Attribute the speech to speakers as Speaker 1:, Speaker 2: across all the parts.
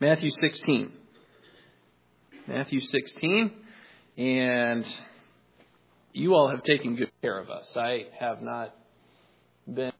Speaker 1: Matthew 16. Matthew 16. And you all have taken good care of us. I have not been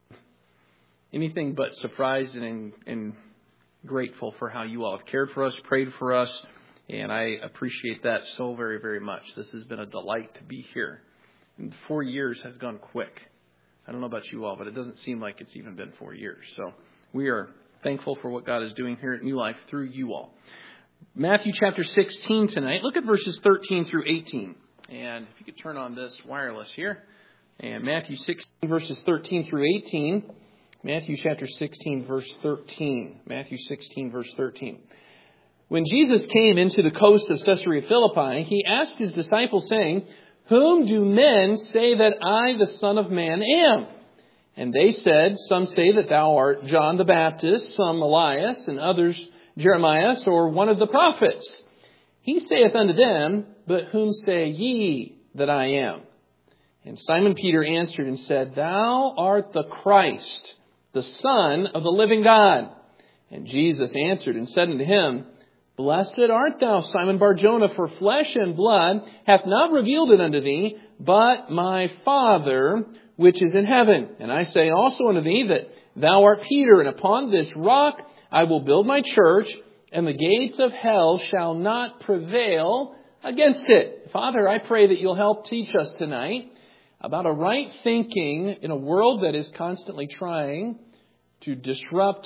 Speaker 1: anything but surprised and grateful for how you all have cared for us, prayed for us, and I appreciate that so very, very much. This has been a delight to be here. And 4 years has gone quick. I don't know about you all, but it doesn't seem like it's even been 4 years. So we are thankful for what God is doing here at New Life through you all. Matthew chapter 16 tonight. Look at verses 13 through 18. And if you could turn on this wireless here. And Matthew 16 verses 13 through 18. Matthew chapter 16 verse 13. Matthew 16 verse 13. When Jesus came into the coast of Caesarea Philippi, he asked his disciples, saying, "Whom do men say that I, the Son of Man, am?" And they said, "Some say that thou art John the Baptist, some Elias, and others Jeremiah, or one of the prophets." He saith unto them, "But whom say ye that I am?" And Simon Peter answered and said, "Thou art the Christ, the Son of the living God." And Jesus answered and said unto him, "Blessed art thou, Simon Bar-Jonah, for flesh and blood hath not revealed it unto thee, but my Father which is in heaven. And I say also unto thee that thou art Peter, and upon this rock I will build my church, and the gates of hell shall not prevail against it." Father, I pray that you'll help teach us tonight about a right thinking in a world that is constantly trying to disrupt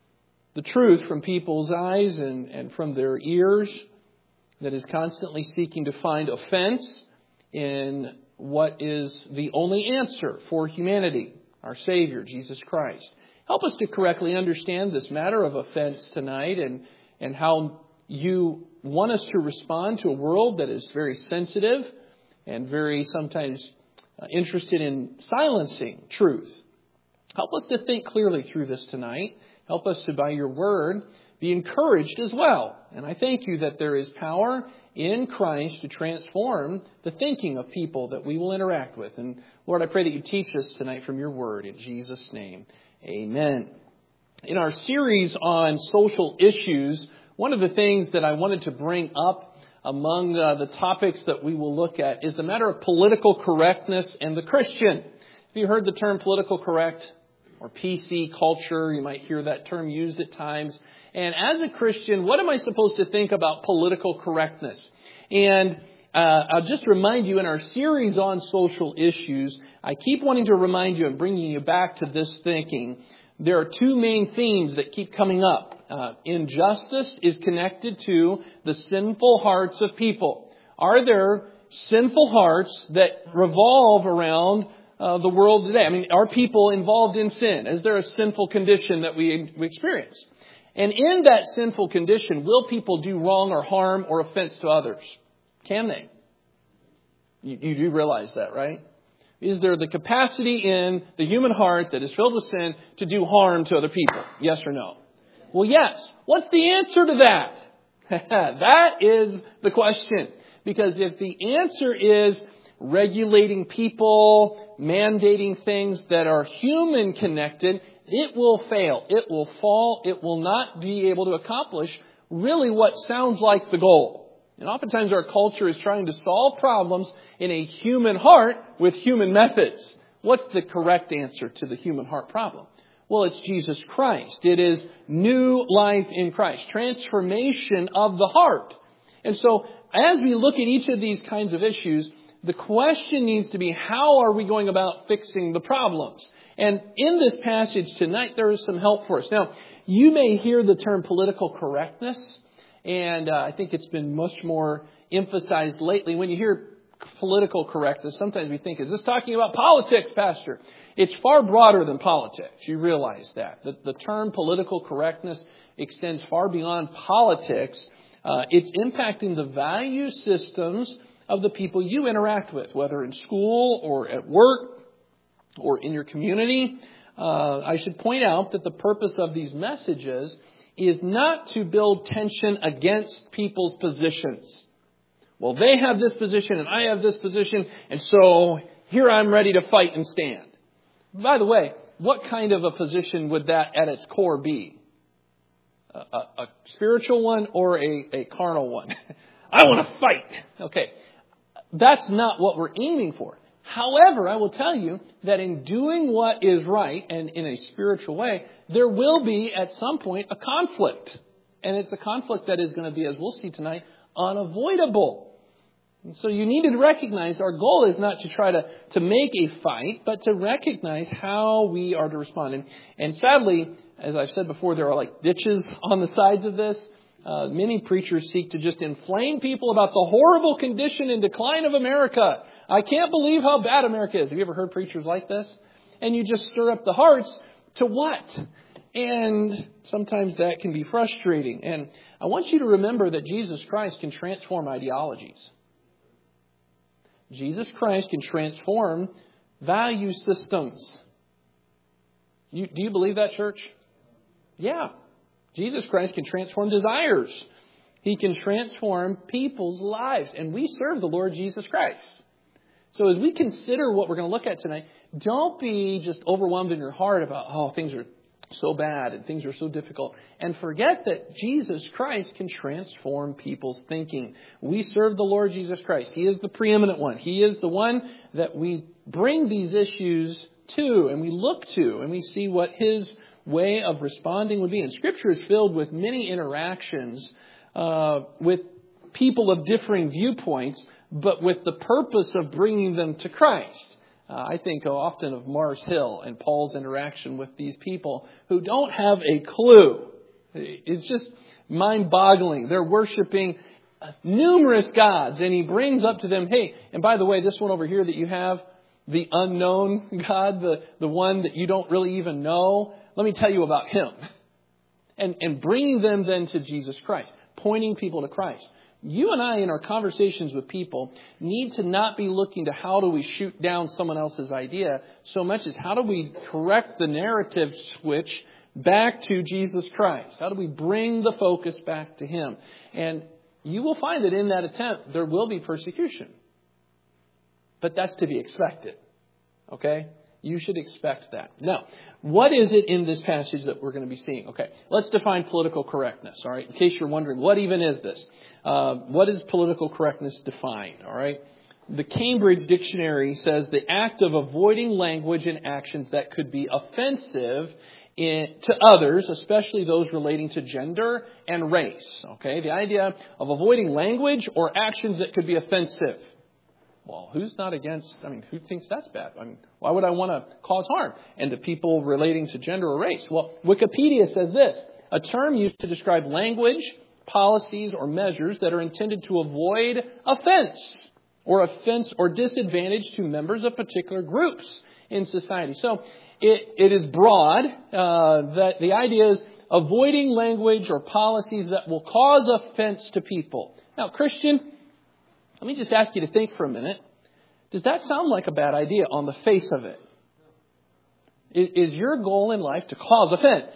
Speaker 1: the truth from people's eyes and from their ears, that is constantly seeking to find offense in what is the only answer for humanity, our Savior, Jesus Christ. Help us to correctly understand this matter of offense tonight and how you want us to respond to a world that is very sensitive and very sometimes interested in silencing truth. Help us to think clearly through this tonight. Help us to, by your word, be encouraged as well. And I thank you that there is power in Christ to transform the thinking of people that we will interact with. And Lord, I pray that you teach us tonight from your word. In Jesus' name, amen. In our series on social issues, one of the things that I wanted to bring up among the topics that we will look at is the matter of political correctness and the Christian. Have you heard the term political correct? Or PC culture, you might hear that term used at times. And as a Christian, what am I supposed to think about political correctness? And I'll just remind you, in our series on social issues, I keep wanting to remind you and bringing you back to this thinking. There are two main themes that keep coming up. Injustice is connected to the sinful hearts of people. Are there sinful hearts that revolve around the world today? I mean, are people involved in sin? Is there a sinful condition that we experience? And in that sinful condition, will people do wrong or harm or offense to others? Can they? You do realize that, right? Is there the capacity in the human heart that is filled with sin to do harm to other people? Yes or no? Well, yes. What's the answer to that? That is the question. Because if the answer is regulating people, mandating things that are human connected, it will fail. It will fall. It will not be able to accomplish really what sounds like the goal. And oftentimes our culture is trying to solve problems in a human heart with human methods. What's the correct answer to the human heart problem? Well, it's Jesus Christ. It is new life in Christ, transformation of the heart. And so as we look at each of these kinds of issues, the question needs to be, how are we going about fixing the problems? And in this passage tonight, there is some help for us. Now, you may hear the term political correctness, and I think it's been much more emphasized lately. When you hear political correctness, sometimes we think, is this talking about politics, Pastor? It's far broader than politics. You realize that. The term political correctness extends far beyond politics. It's impacting the value systems of the people you interact with, whether in school or at work or in your community. I should point out that the purpose of these messages is not to build tension against people's positions. Well, they have this position and I have this position, and so here I'm ready to fight and stand. By the way, what kind of a position would that at its core be? a spiritual one or a carnal one. I want to fight. Okay. That's not what we're aiming for. However, I will tell you that in doing what is right and in a spiritual way, there will be at some point a conflict. And it's a conflict that is going to be, as we'll see tonight, unavoidable. And so you need to recognize our goal is not to try to make a fight, but to recognize how we are to respond. And sadly, as I've said before, there are like ditches on the sides of this. Many preachers seek to just inflame people about the horrible condition and decline of America. I can't believe how bad America is. Have you ever heard preachers like this? And you just stir up the hearts to what? And sometimes that can be frustrating. And I want you to remember that Jesus Christ can transform ideologies. Jesus Christ can transform value systems. Do you believe that, church? Yeah. Jesus Christ can transform desires. He can transform people's lives. And we serve the Lord Jesus Christ. So as we consider what we're going to look at tonight, don't be just overwhelmed in your heart about, things are so bad and things are so difficult. And forget that Jesus Christ can transform people's thinking. We serve the Lord Jesus Christ. He is the preeminent one. He is the one that we bring these issues to and we look to and we see what His way of responding would be. And Scripture is filled with many interactions with people of differing viewpoints, but with the purpose of bringing them to Christ. I think often of Mars Hill and Paul's interaction with these people who don't have a clue. It's just mind-boggling. They're worshiping numerous gods, and he brings up to them, hey, and by the way, this one over here that you have, the unknown God, the one that you don't really even know, let me tell you about him. And bringing them then to Jesus Christ, pointing people to Christ. You and I, in our conversations with people, need to not be looking to how do we shoot down someone else's idea so much as how do we correct the narrative switch back to Jesus Christ? How do we bring the focus back to Him? And you will find that in that attempt, there will be persecution. But that's to be expected. Okay? You should expect that. Now, what is it in this passage that we're going to be seeing? Okay, let's define political correctness. All right, in case you're wondering, what even is this? What is political correctness defined? All right, the Cambridge Dictionary says the act of avoiding language and actions that could be offensive to others, especially those relating to gender and race. Okay, the idea of avoiding language or actions that could be offensive. Well, who's not against, who thinks that's bad? Why would I want to cause harm? And to people relating to gender or race? Well, Wikipedia says this, a term used to describe language, policies, or measures that are intended to avoid offense or disadvantage to members of particular groups in society. So it is broad, that the idea is avoiding language or policies that will cause offense to people. Now, Christian, let me just ask you to think for a minute. Does that sound like a bad idea on the face of it? Is your goal in life to cause offense?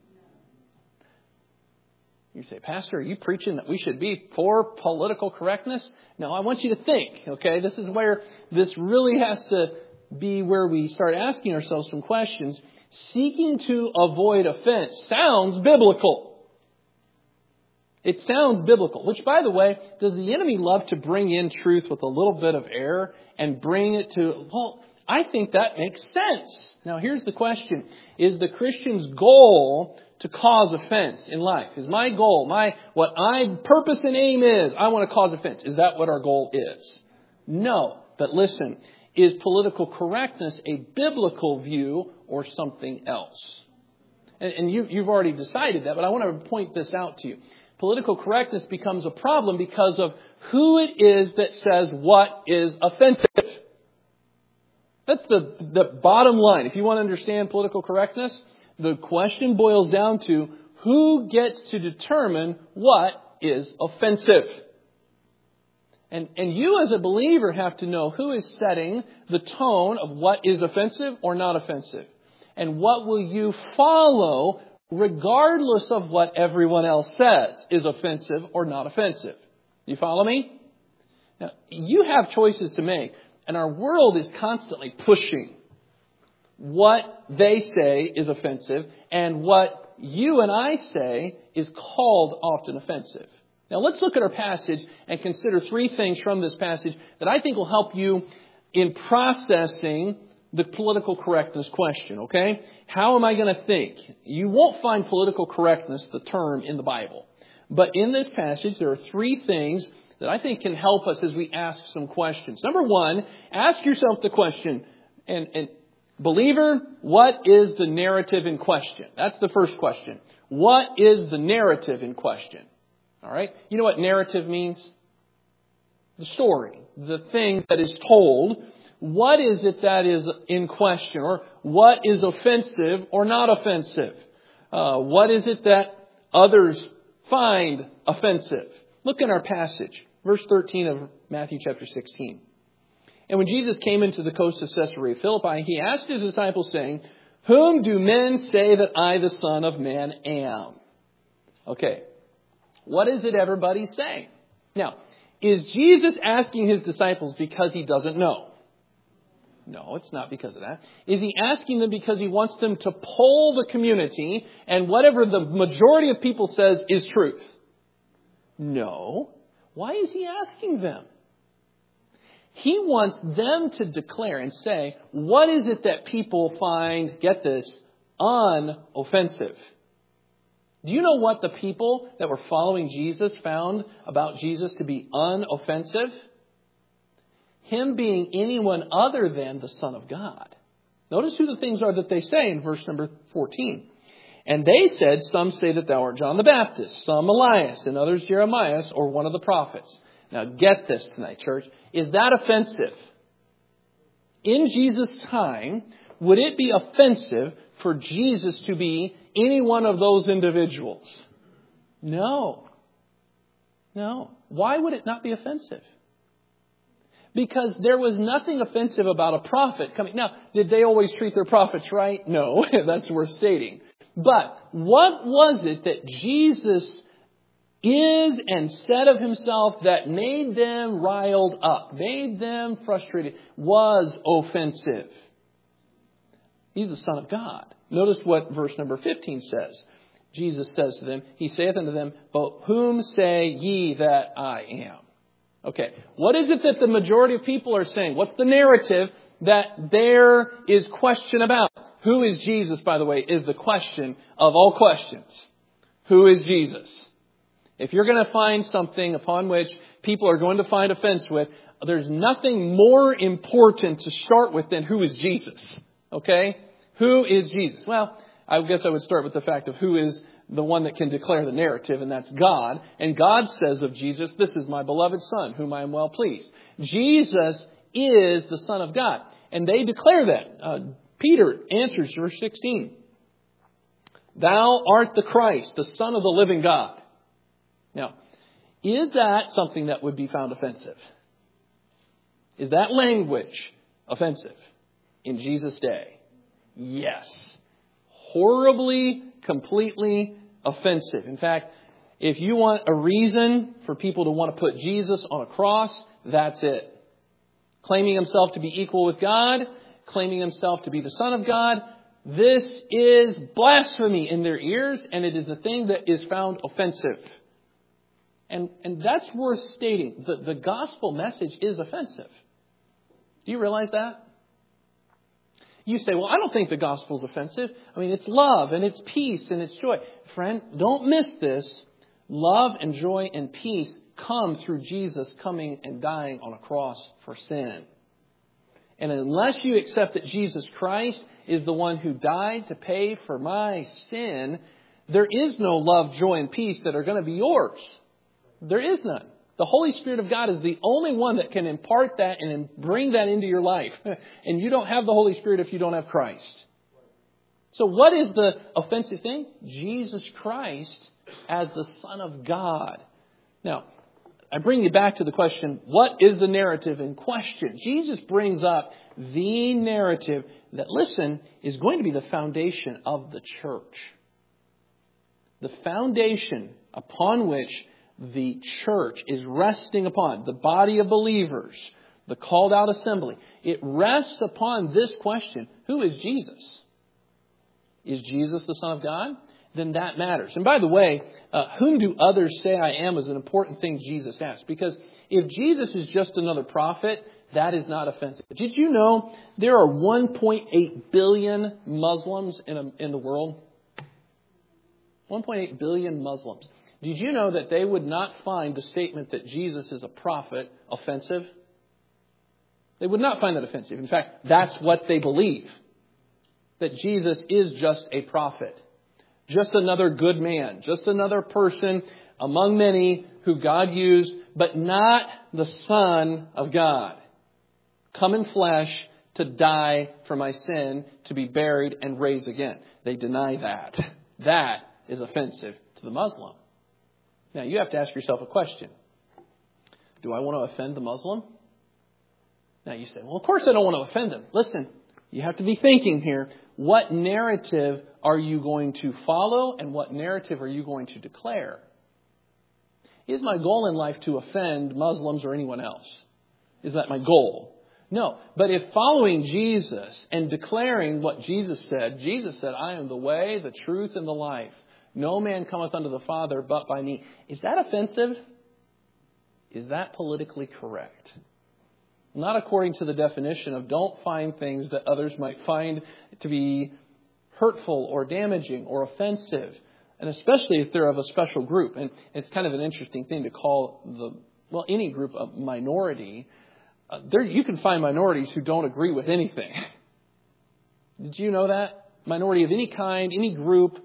Speaker 1: You say, Pastor, are you preaching that we should be for political correctness? No, I want you to think, okay? This is where this really has to be where we start asking ourselves some questions. Seeking to avoid offense sounds biblical. It sounds biblical, which, by the way, does the enemy love to bring in truth with a little bit of error and bring it to, well, I think that makes sense. Now, here's the question. Is the Christian's goal to cause offense in life? Is my goal, what my purpose and aim is, I want to cause offense. Is that what our goal is? No. But listen, is political correctness a biblical view or something else? And you've already decided that, but I want to point this out to you. Political correctness becomes a problem because of who it is that says what is offensive. That's the bottom line. If you want to understand political correctness, the question boils down to who gets to determine what is offensive. And you as a believer have to know who is setting the tone of what is offensive or not offensive. And what will you follow regardless of what everyone else says is offensive or not offensive. Do you follow me? Now, you have choices to make, and our world is constantly pushing what they say is offensive and what you and I say is called often offensive. Now let's look at our passage and consider three things from this passage that I think will help you in processing the political correctness question, okay? How am I going to think? You won't find political correctness, the term, in the Bible. But in this passage, there are three things that I think can help us as we ask some questions. Number one, ask yourself the question, and believer, what is the narrative in question? That's the first question. What is the narrative in question? All right? You know what narrative means? The story, the thing that is told. What is it that is in question? Or what is offensive or not offensive? What is it that others find offensive? Look in our passage, verse 13 of Matthew chapter 16. And when Jesus came into the coast of Caesarea Philippi, he asked his disciples, saying, whom do men say that I, the Son of Man, am? Okay, what is it everybody's saying? Now, is Jesus asking his disciples because he doesn't know? No, it's not because of that. Is he asking them because he wants them to poll the community and whatever the majority of people says is truth? No. Why is he asking them? He wants them to declare and say, what is it that people find, get this, unoffensive? Do you know what the people that were following Jesus found about Jesus to be unoffensive? Him being anyone other than the Son of God. Notice who the things are that they say in verse number 14. And they said, some say that thou art John the Baptist, some Elias, and others Jeremiah, or one of the prophets. Now get this tonight, church. Is that offensive? In Jesus' time, would it be offensive for Jesus to be any one of those individuals? No. No. Why would it not be offensive? Because there was nothing offensive about a prophet coming. Now, did they always treat their prophets right? No, that's worth stating. But what was it that Jesus is and said of himself that made them riled up, made them frustrated, was offensive? He's the Son of God. Notice what verse number 15 says. Jesus says to them, he saith unto them, but whom say ye that I am? Okay, what is it that the majority of people are saying? What's the narrative that there is question about? Who is Jesus, by the way, is the question of all questions. Who is Jesus? If you're going to find something upon which people are going to find offense with, there's nothing more important to start with than who is Jesus. Okay? Who is Jesus? Well, I guess I would start with the fact of who is the one that can declare the narrative, and that's God. And God says of Jesus, this is my beloved Son, whom I am well pleased. Jesus is the Son of God. And they declare that. Peter answers verse 16. Thou art the Christ, the Son of the living God. Now, is that something that would be found offensive? Is that language offensive in Jesus' day? Yes. Horribly, completely offensive. In fact, if you want a reason for people to want to put Jesus on a cross, that's it. Claiming himself to be equal with God, claiming himself to be the Son of God, this is blasphemy in their ears, and it is the thing that is found offensive. And that's worth stating. The gospel message is offensive. Do you realize that? You say, well, I don't think the gospel is offensive. I mean, it's love and it's peace and it's joy. Friend, don't miss this. Love and joy and peace come through Jesus coming and dying on a cross for sin. And unless you accept that Jesus Christ is the one who died to pay for my sin, there is no love, joy, and peace that are going to be yours. There is none. The Holy Spirit of God is the only one that can impart that and bring that into your life. And you don't have the Holy Spirit if you don't have Christ. So what is the offensive thing? Jesus Christ as the Son of God. Now, I bring you back to the question, what is the narrative in question? Jesus brings up the narrative that, listen, is going to be the foundation of the church. The foundation upon which the church is resting upon, the body of believers, the called out assembly. It rests upon this question, who is Jesus? Is Jesus the Son of God? then that matters. And by the way, whom do others say I am is an important thing Jesus asked. Because if Jesus is just another prophet, that is not offensive. Did you know there are 1.8 billion Muslims in the world? 1.8 billion Muslims. Did you know that they would not find the statement that Jesus is a prophet offensive? They would not find that offensive. In fact, that's what they believe. That Jesus is just a prophet. Just another good man. Just another person among many who God used, but not the Son of God. Come in flesh to die for my sin, to be buried and raised again. They deny that. That is offensive to the Muslim. Now, you have to ask yourself a question. Do I want to offend the Muslim? Now, you say, well, of course I don't want to offend them. Listen, you have to be thinking here. What narrative are you going to follow and what narrative are you going to declare? Is my goal in life to offend Muslims or anyone else? Is that my goal? No. But if following Jesus and declaring what Jesus said, I am the way, the truth, and the life. No man cometh unto the Father but by me. Is that offensive? Is that politically correct? Not according to the definition of don't find things that others might find to be hurtful or damaging or offensive. And especially if they're of a special group. And it's kind of an interesting thing to call any group a minority. You can find minorities who don't agree with anything. Did you know that? Minority of any kind, any group,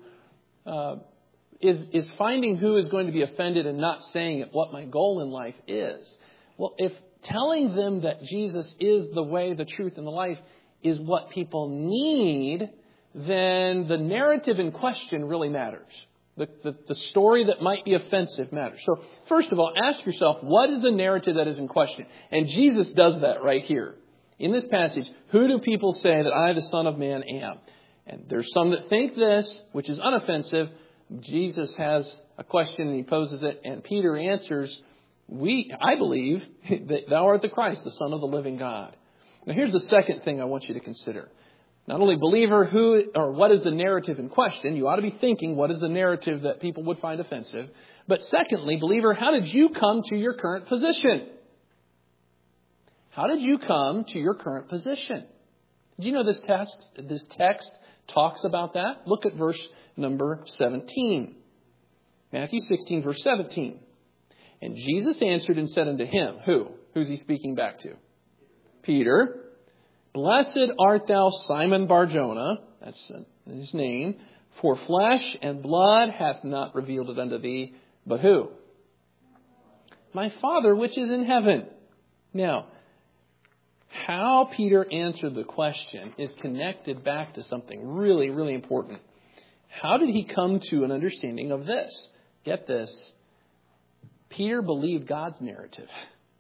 Speaker 1: is finding who is going to be offended and not saying it, what my goal in life is. Well, if telling them that Jesus is the way, the truth, and the life is what people need, then the narrative in question really matters. The story that might be offensive matters. So, first of all, ask yourself, what is the narrative that is in question? And Jesus does that right here. In this passage, who do people say that I, the Son of Man, am? And there's some that think this, which is unoffensive. Jesus has a question and he poses it, and Peter answers, I believe that thou art the Christ, the Son of the living God. Now here's the second thing I want you to consider. Not only believer, what is the narrative in question? You ought to be thinking, what is the narrative that people would find offensive? But secondly, believer, how did you come to your current position? How did you come to your current position? Did you know this text talks about that? Look at verse number 17. Matthew 16, verse 17. And Jesus answered and said unto him, who? Who's he speaking back to? Peter. Blessed art thou, Simon Bar-Jonah, that's his name, for flesh and blood hath not revealed it unto thee, but who? My Father which is in heaven. Now, how Peter answered the question is connected back to something really, really important. How did he come to an understanding of this? Get this. Peter believed God's narrative.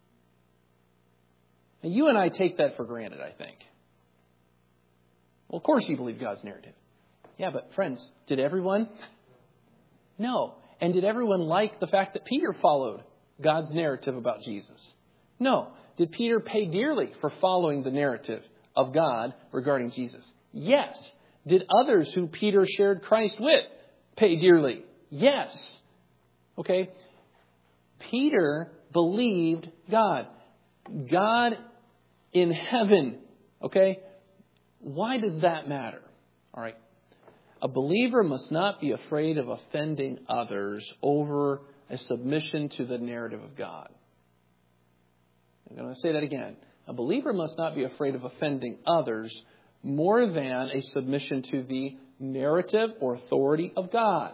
Speaker 1: And you and I take that for granted, I think. Well, of course he believed God's narrative. Yeah, but friends, did everyone? No. And did everyone like the fact that Peter followed God's narrative about Jesus? No. Did Peter pay dearly for following the narrative of God regarding Jesus? Yes. Did others who Peter shared Christ with pay dearly? Yes. Okay. Peter believed God. God in heaven. Okay? Why does that matter? All right. A believer must not be afraid of offending others over a submission to the narrative of God. I'm going to say that again. A believer must not be afraid of offending others more than a submission to the narrative or authority of God.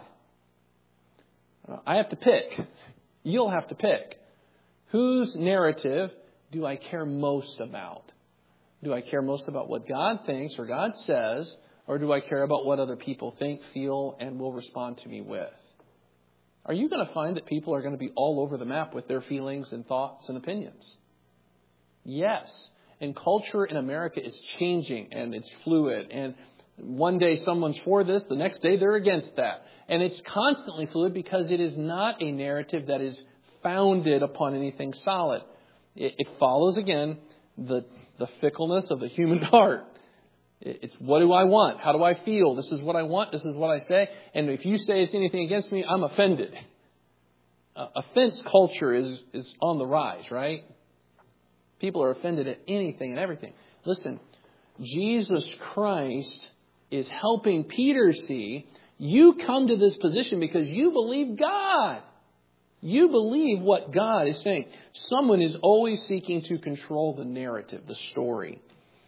Speaker 1: I have to pick. You'll have to pick. Whose narrative do I care most about? Do I care most about what God thinks or God says, or do I care about what other people think, feel, and will respond to me with? Are you going to find that people are going to be all over the map with their feelings and thoughts and opinions? Yes. And culture in America is changing and it's fluid. And one day someone's for this, the next day they're against that. And it's constantly fluid because it is not a narrative that is founded upon anything solid. It follows, again, the fickleness of the human heart. It's what do I want? How do I feel? This is what I want. This is what I say. And if you say it's anything against me, I'm offended. Offense culture is on the rise, right? People are offended at anything and everything. Listen, Jesus Christ is helping Peter see you come to this position because you believe God. You believe what God is saying. Someone is always seeking to control the narrative, the story,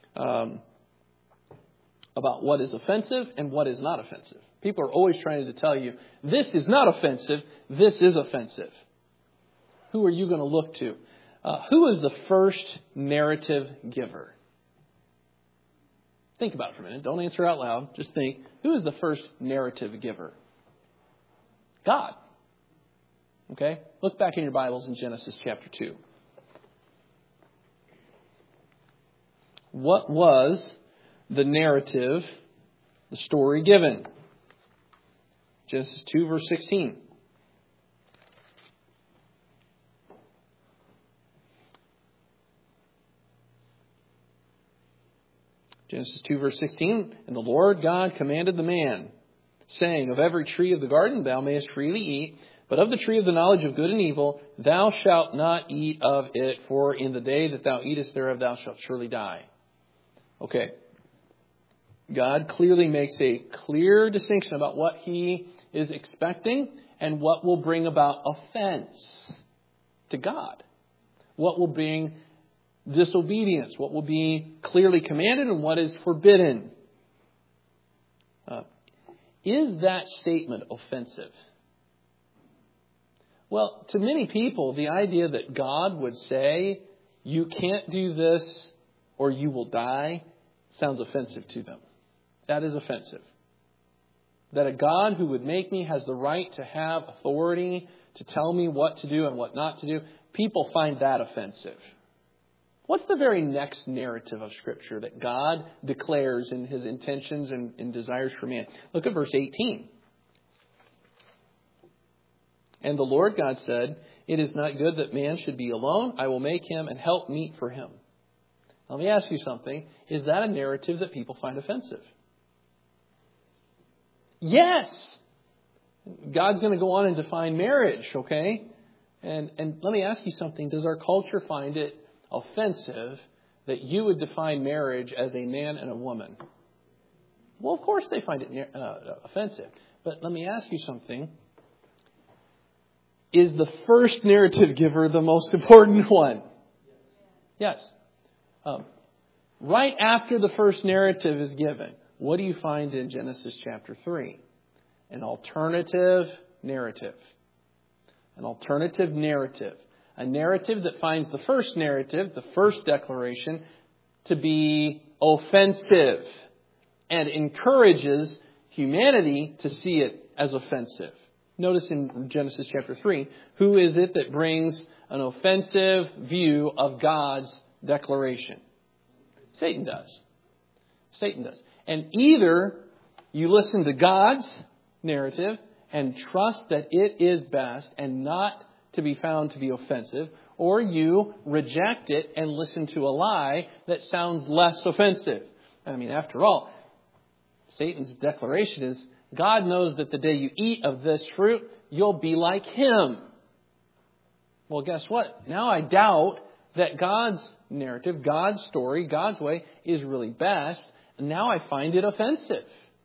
Speaker 1: about what is offensive and what is not offensive. People are always trying to tell you, this is not offensive, this is offensive. Who are you going to look to? Who is the first narrative giver? Think about it for a minute. Don't answer out loud. Just think. Who is the first narrative giver? God. Okay? Look back in your Bibles in Genesis chapter 2. What was the narrative, the story given? Genesis 2 verse 16. Genesis 2 verse 16. And the Lord God commanded the man, saying, of every tree of the garden thou mayest freely eat, but of the tree of the knowledge of good and evil thou shalt not eat of it, for in the day that thou eatest thereof thou shalt surely die. Okay. God clearly makes a clear distinction about what He is expecting and what will bring about offense to God. What will bring disobedience. What will be clearly commanded and what is forbidden. Is that statement offensive? Well, to many people, the idea that God would say, you can't do this or you will die, sounds offensive to them. That is offensive. That a God who would make me has the right to have authority to tell me what to do and what not to do. People find that offensive. What's the very next narrative of Scripture that God declares in His intentions and desires for man? Look at verse 18. And the Lord God said, it is not good that man should be alone. I will make him and help meet for him. Let me ask you something. Is that a narrative that people find offensive? Yes. God's going to go on and define marriage, okay? And let me ask you something. Does our culture find it offensive that you would define marriage as a man and a woman? Well, of course they find it offensive. But let me ask you something. Is the first narrative giver the most important one? Yes. Right after the first narrative is given, what do you find in Genesis chapter 3? An alternative narrative. An alternative narrative. A narrative that finds the first narrative, the first declaration, to be offensive and encourages humanity to see it as offensive. Notice in Genesis chapter 3, who is it that brings an offensive view of God's declaration? Satan does. Satan does. And either you listen to God's narrative and trust that it is best and not to be found to be offensive, or you reject it and listen to a lie that sounds less offensive. I mean, after all, Satan's declaration is, God knows that the day you eat of this fruit, you'll be like Him. Well, guess what? Now I doubt that God's narrative, God's story, God's way is really best. And now I find it offensive.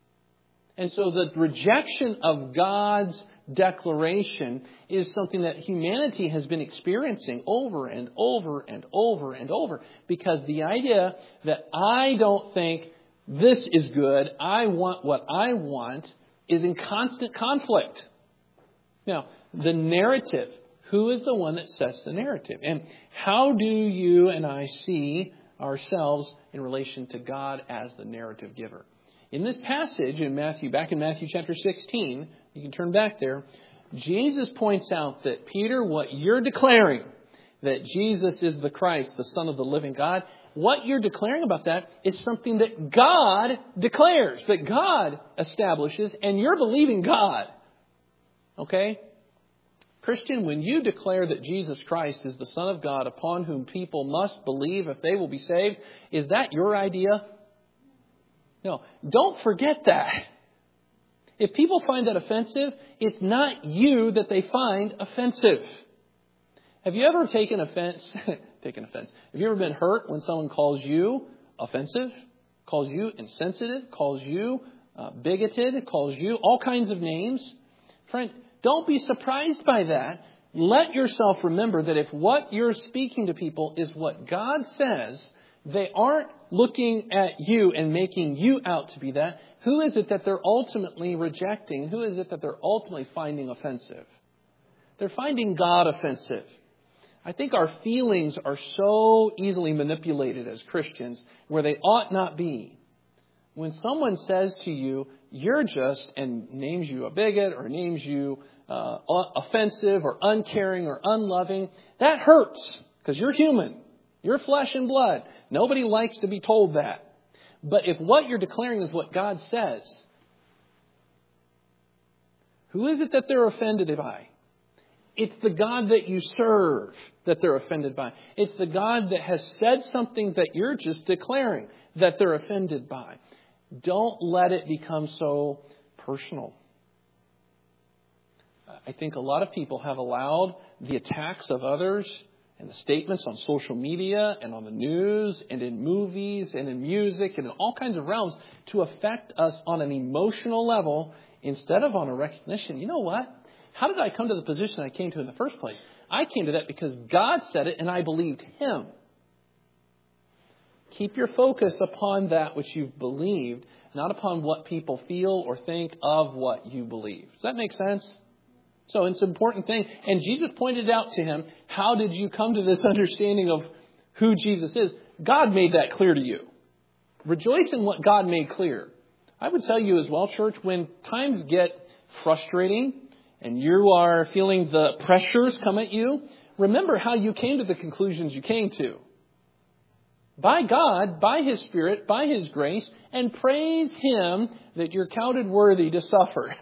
Speaker 1: And so the rejection of God's declaration is something that humanity has been experiencing over and over and over and over. Because the idea that I don't think this is good, I want what I want, is in constant conflict. Now, the narrative. Who is the one that sets the narrative? And how do you and I see ourselves in relation to God as the narrative giver? In this passage in Matthew, back in Matthew chapter 16, you can turn back there, Jesus points out that, Peter, what you're declaring, that Jesus is the Christ, the Son of the living God, what you're declaring about that is something that God declares, that God establishes, and you're believing God. Okay? Christian, when you declare that Jesus Christ is the Son of God upon whom people must believe if they will be saved, is that your idea? No, don't forget that. If people find that offensive, it's not you that they find offensive. Have you ever taken offense? Have you ever been hurt when someone calls you offensive, calls you insensitive, calls you bigoted, calls you all kinds of names? Friend, don't be surprised by that. Let yourself remember that if what you're speaking to people is what God says, they aren't looking at you and making you out to be that. Who is it that they're ultimately rejecting? Who is it that they're ultimately finding offensive? They're finding God offensive. I think our feelings are so easily manipulated as Christians where they ought not be. When someone says to you, you're just, and names you a bigot or names you offensive or uncaring or unloving, that hurts because you're human. You're flesh and blood. Nobody likes to be told that. But if what you're declaring is what God says, who is it that they're offended by? It's the God that you serve that they're offended by. It's the God that has said something that you're just declaring that they're offended by. Don't let it become so personal. I think a lot of people have allowed the attacks of others and the statements on social media and on the news and in movies and in music and in all kinds of realms to affect us on an emotional level instead of on a recognition. You know what? How did I come to the position I came to in the first place? I came to that because God said it and I believed Him. Keep your focus upon that which you've believed, not upon what people feel or think of what you believe. Does that make sense? So it's an important thing. And Jesus pointed out to him, how did you come to this understanding of who Jesus is? God made that clear to you. Rejoice in what God made clear. I would tell you as well, church, when times get frustrating and you are feeling the pressures come at you, remember how you came to the conclusions you came to. By God, by His Spirit, by His grace, and praise Him that you're counted worthy to suffer.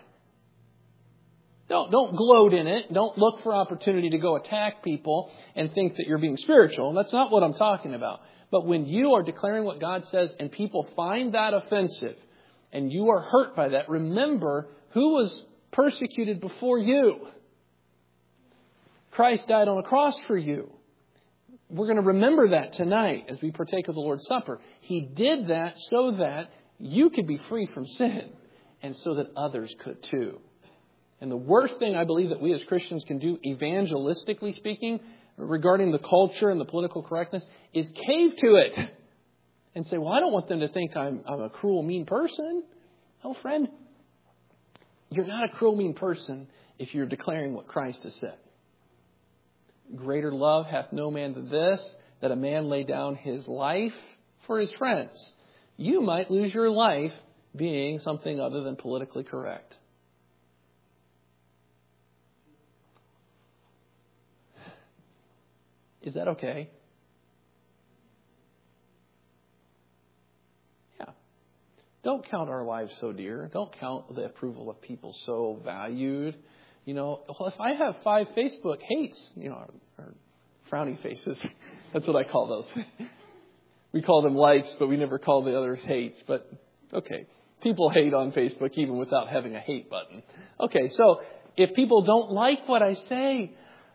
Speaker 1: Don't gloat in it. Don't look for opportunity to go attack people and think that you're being spiritual. That's not what I'm talking about. But when you are declaring what God says and people find that offensive and you are hurt by that, remember who was persecuted before you. Christ died on a cross for you. We're going to remember that tonight as we partake of the Lord's Supper. He did that so that you could be free from sin and so that others could too. And the worst thing I believe that we as Christians can do, evangelistically speaking, regarding the culture and the political correctness, is cave to it and say, well, I don't want them to think I'm a cruel, mean person. Oh, friend, you're not a cruel, mean person if you're declaring what Christ has said. Greater love hath no man than this, that a man lay down his life for his friends. You might lose your life being something other than politically correct. Is that okay? Yeah. Don't count our lives so dear. Don't count the approval of people so valued. You know, well, if I have 5 Facebook hates, or frowny faces, that's what I call those. We call them likes, but we never call the others hates. But, okay, people hate on Facebook even without having a hate button. Okay, so if people don't like what I say,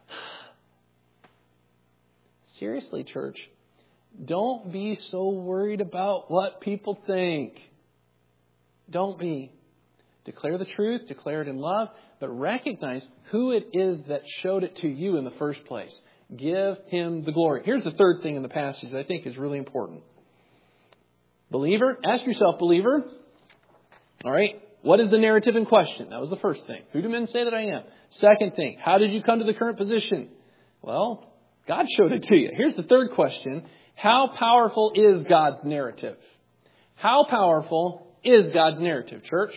Speaker 1: seriously, church, don't be so worried about what people think. Don't be. Declare the truth, declare it in love, but recognize who it is that showed it to you in the first place. Give Him the glory. Here's the third thing in the passage that I think is really important. Believer, ask yourself, believer, all right, what is the narrative in question? That was the first thing. Who do men say that I am? Second thing, how did you come to the current position? Well, God showed it to you. Here's the third question. How powerful is God's narrative? How powerful is God's narrative, church?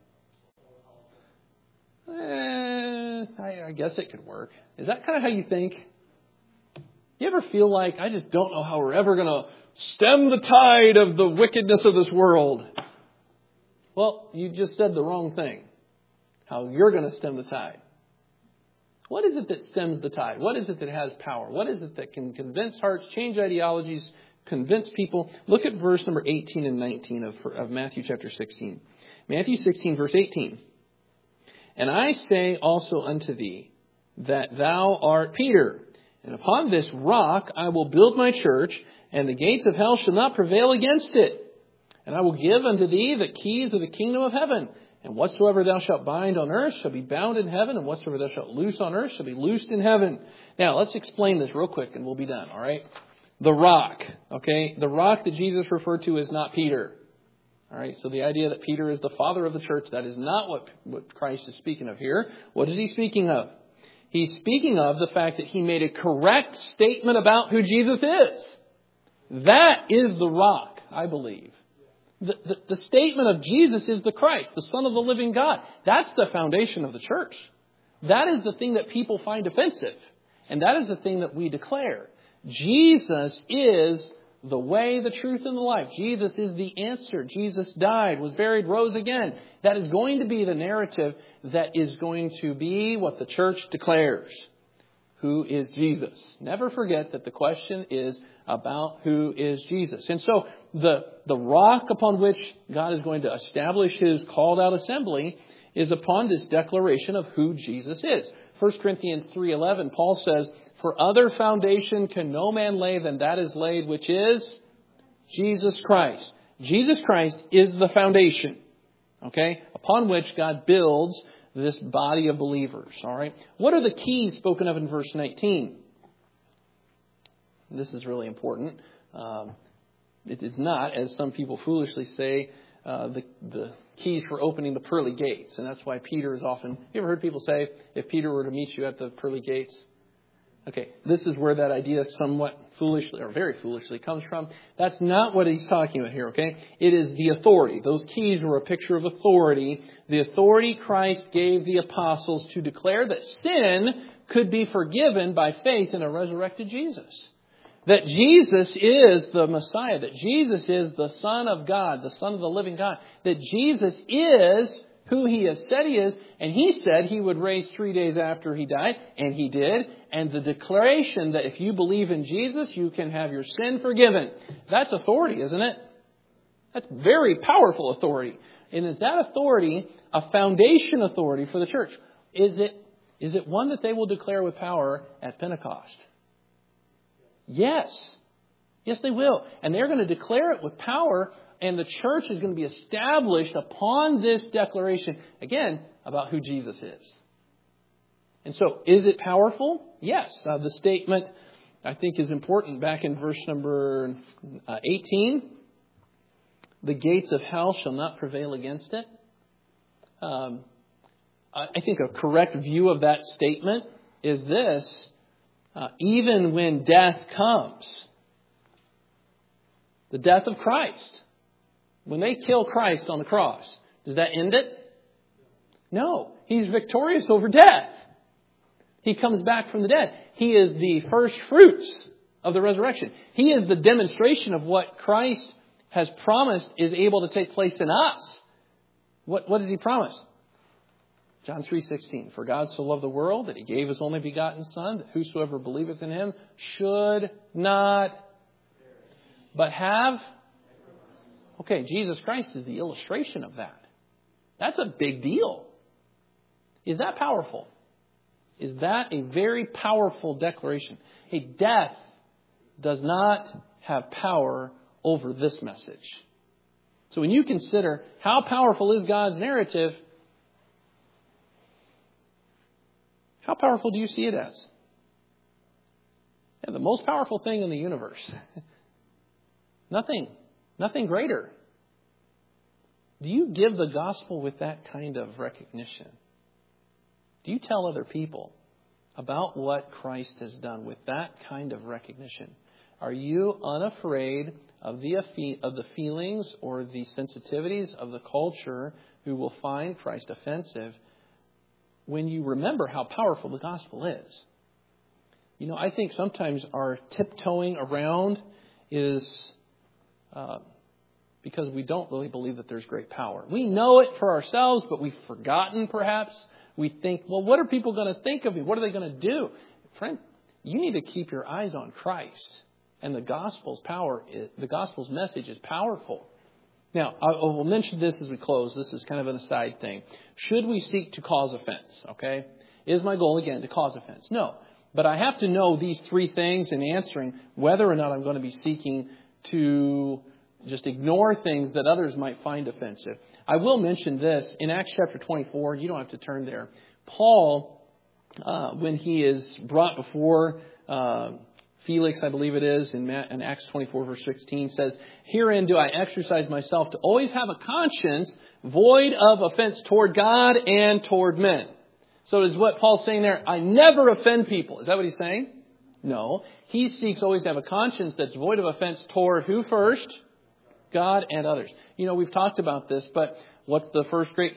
Speaker 1: I guess it could work. Is that kind of how you think? You ever feel like, I just don't know how we're ever going to stem the tide of the wickedness of this world? Well, you just said the wrong thing. How you're going to stem the tide. What is it that stems the tide? What is it that has power? What is it that can convince hearts, change ideologies, convince people. Look at verse number 18 and 19 of Matthew chapter 16. Matthew 16, verse 18. And I say also unto thee that thou art Peter, and upon this rock I will build my church, and the gates of hell shall not prevail against it. And I will give unto thee the keys of the kingdom of heaven. And whatsoever thou shalt bind on earth shall be bound in heaven, and whatsoever thou shalt loose on earth shall be loosed in heaven. Now, let's explain this real quick and we'll be done, all right? The rock, okay? The rock that Jesus referred to is not Peter. All right, so the idea that Peter is the father of the church, that is not what Christ is speaking of here. What is he speaking of? He's speaking of the fact that he made a correct statement about who Jesus is. That is the rock, I believe. The statement of Jesus is the Christ, the Son of the living God. That's the foundation of the church. That is the thing that people find offensive. And that is the thing that we declare. Jesus is the way, the truth, and the life. Jesus is the answer. Jesus died, was buried, rose again. That is going to be the narrative that is going to be what the church declares. Who is Jesus? Never forget that the question is about who is Jesus. And so the rock upon which God is going to establish His called out assembly is upon this declaration of who Jesus is. 1 Corinthians 3:11, Paul says, for other foundation can no man lay than that is laid, which is Jesus Christ. Jesus Christ is the foundation, okay, upon which God builds this body of believers, all right? What are the keys spoken of in verse 19? This is really important. It is not, as some people foolishly say, the keys for opening the pearly gates. And that's why Peter is often... You ever heard people say, if Peter were to meet you at the pearly gates? Okay, this is where that idea somewhat foolishly, or very foolishly, comes from. That's not what he's talking about here, okay? It is the authority. Those keys were a picture of authority. The authority Christ gave the apostles to declare that sin could be forgiven by faith in a resurrected Jesus. That Jesus is the Messiah. That Jesus is the Son of God, the Son of the living God. That Jesus is who He has said He is. And He said He would raise 3 days after He died. And He did. And the declaration that if you believe in Jesus, you can have your sin forgiven. That's authority, isn't it? That's very powerful authority. And is that authority a foundation authority for the church? Is it one that they will declare with power at Pentecost? Yes. Yes, they will. And they're going to declare it with power, and the church is going to be established upon this declaration, again, about who Jesus is. And so, is it powerful? Yes. The statement, I think, is important back in verse number 18. The gates of hell shall not prevail against it. I think a correct view of that statement is this. Even when death comes, the death of Christ, when they kill Christ on the cross, does that end it? No. He's victorious over death. He comes back from the dead. He is the first fruits of the resurrection. He is the demonstration of what Christ has promised is able to take place in us. What does He promise? John 3:16, for God so loved the world that He gave His only begotten Son, that whosoever believeth in Him should not, but have. Okay, Jesus Christ is the illustration of that. That's a big deal. Is that powerful? Is that a very powerful declaration? Hey, death does not have power over this message. So when you consider how powerful is God's narrative, how powerful do you see it as? Yeah, the most powerful thing in the universe. Nothing greater. Do you give the gospel with that kind of recognition? Do you tell other people about what Christ has done with that kind of recognition? Are you unafraid of the feelings or the sensitivities of the culture who will find Christ offensive when you remember how powerful the gospel is? You know, I think sometimes our tiptoeing around is because we don't really believe that there's great power. We know it for ourselves, but we've forgotten perhaps. We think, well, what are people going to think of me? What are they going to do? Friend, you need to keep your eyes on Christ. And the gospel's message is powerful. Now, I will mention this as we close. This is kind of an aside thing. Should we seek to cause offense? Okay? Is my goal, again, to cause offense? No. But I have to know these three things in answering whether or not I'm going to be seeking to just ignore things that others might find offensive. I will mention this. In Acts chapter 24, you don't have to turn there. Paul, when he is brought before Felix, I believe it is, in Acts 24, verse 16, says, "Herein do I exercise myself to always have a conscience void of offense toward God and toward men." So is what Paul's saying there, I never offend people. Is that what he's saying? No. He seeks always to have a conscience that's void of offense toward who first? God and others. You know, we've talked about this, but what's the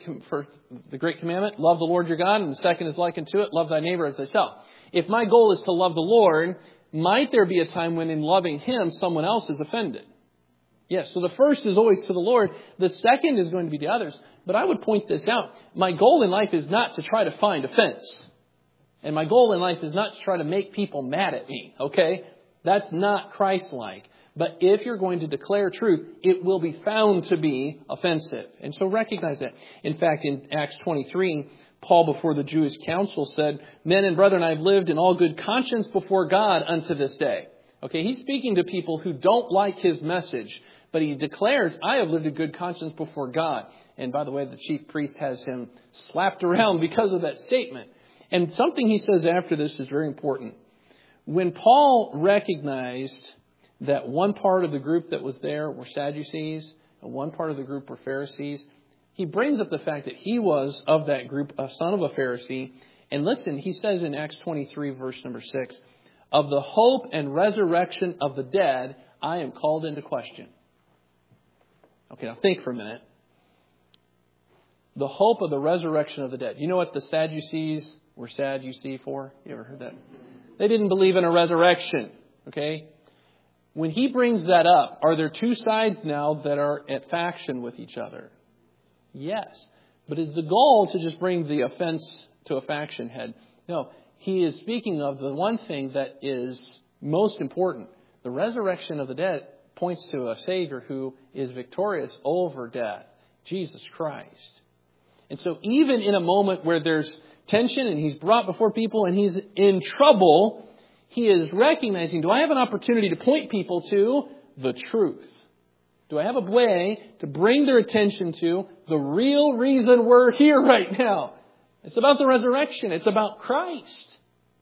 Speaker 1: the great commandment? Love the Lord your God. And the second is likened to it, love thy neighbor as thyself. If my goal is to love the Lord, might there be a time when in loving Him, someone else is offended? Yes, so the first is always to the Lord. The second is going to be to others. But I would point this out. My goal in life is not to try to find offense. And my goal in life is not to try to make people mad at me. Okay? That's not Christ-like. But if you're going to declare truth, it will be found to be offensive. And so recognize that. In fact, in Acts 23, Paul before the Jewish council said, "Men and brethren, I have lived in all good conscience before God unto this day." Okay, he's speaking to people who don't like his message. But he declares, I have lived a good conscience before God. And by the way, the chief priest has him slapped around because of that statement. And something he says after this is very important. When Paul recognized that one part of the group that was there were Sadducees and one part of the group were Pharisees, he brings up the fact that he was of that group, a son of a Pharisee. And listen, he says in Acts 23, verse number 6, "Of the hope and resurrection of the dead, I am called into question." Okay, now think for a minute. The hope of the resurrection of the dead. You know what the Sadducees were sad, you see, for? You ever heard that? They didn't believe in a resurrection. Okay? When he brings that up, are there two sides now that are at faction with each other? Yes. But is the goal to just bring the offense to a faction head? No. He is speaking of the one thing that is most important. The resurrection of the dead points to a Savior who is victorious over death, Jesus Christ. And so even in a moment where there's tension and he's brought before people and he's in trouble, he is recognizing, do I have an opportunity to point people to the truth? Do I have a way to bring their attention to the real reason we're here right now? It's about the resurrection. It's about Christ.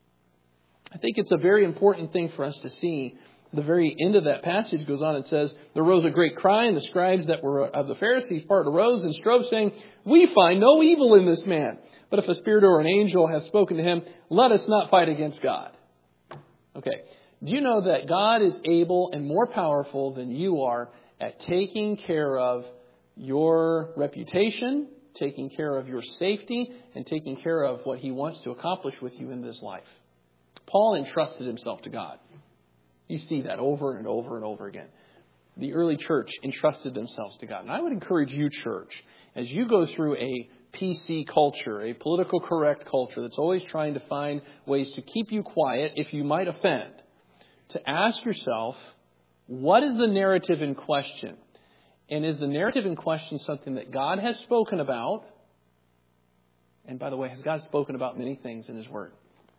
Speaker 1: I think it's a very important thing for us to see. The very end of that passage goes on and says, "There rose a great cry, and the scribes that were of the Pharisees part arose and strove, saying, 'We find no evil in this man. But if a spirit or an angel has spoken to him, let us not fight against God.'" Okay. Do you know that God is able and more powerful than you are at taking care of your reputation, taking care of your safety, and taking care of what He wants to accomplish with you in this life? Paul entrusted himself to God. You see that over and over and over again. The early church entrusted themselves to God. And I would encourage you, church, as you go through a PC culture, a political correct culture that's always trying to find ways to keep you quiet if you might offend, to ask yourself, what is the narrative in question? And is the narrative in question something that God has spoken about? And by the way, has God spoken about many things in His Word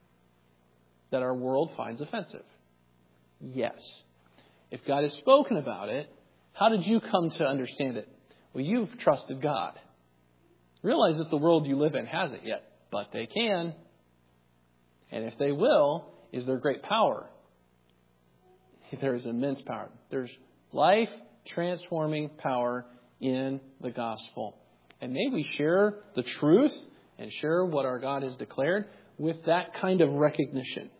Speaker 1: that our world finds offensive? Yes. If God has spoken about it, how did you come to understand it? Well, you've trusted God. Realize that the world you live in hasn't yet, but they can. And if they will, is there great power? There is immense power. There's life-transforming power in the gospel. And may we share the truth and share what our God has declared with that kind of recognition.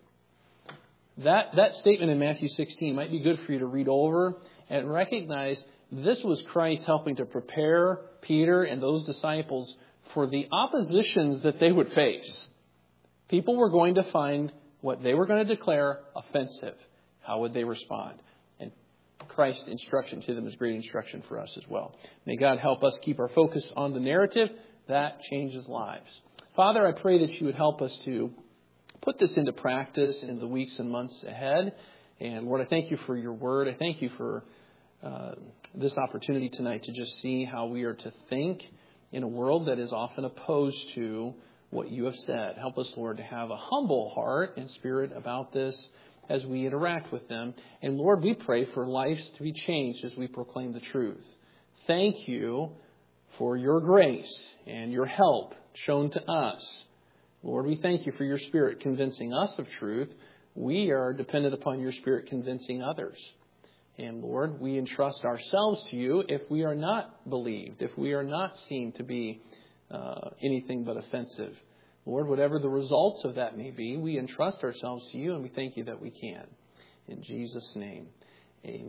Speaker 1: That statement in Matthew 16 might be good for you to read over and recognize this was Christ helping to prepare Peter and those disciples for the oppositions that they would face. People were going to find what they were going to declare offensive. How would they respond? And Christ's instruction to them is great instruction for us as well. May God help us keep our focus on the narrative that changes lives. Father, I pray that you would help us to put this into practice in the weeks and months ahead. And Lord, I thank you for your word. I thank you for this opportunity tonight to just see how we are to think in a world that is often opposed to what you have said. Help us, Lord, to have a humble heart and spirit about this as we interact with them. And Lord, we pray for lives to be changed as we proclaim the truth. Thank you for your grace and your help shown to us. Lord, we thank you for your Spirit convincing us of truth. We are dependent upon your Spirit convincing others. And Lord, we entrust ourselves to you if we are not believed, if we are not seen to be anything but offensive. Lord, whatever the results of that may be, we entrust ourselves to you and we thank you that we can. In Jesus' name, amen.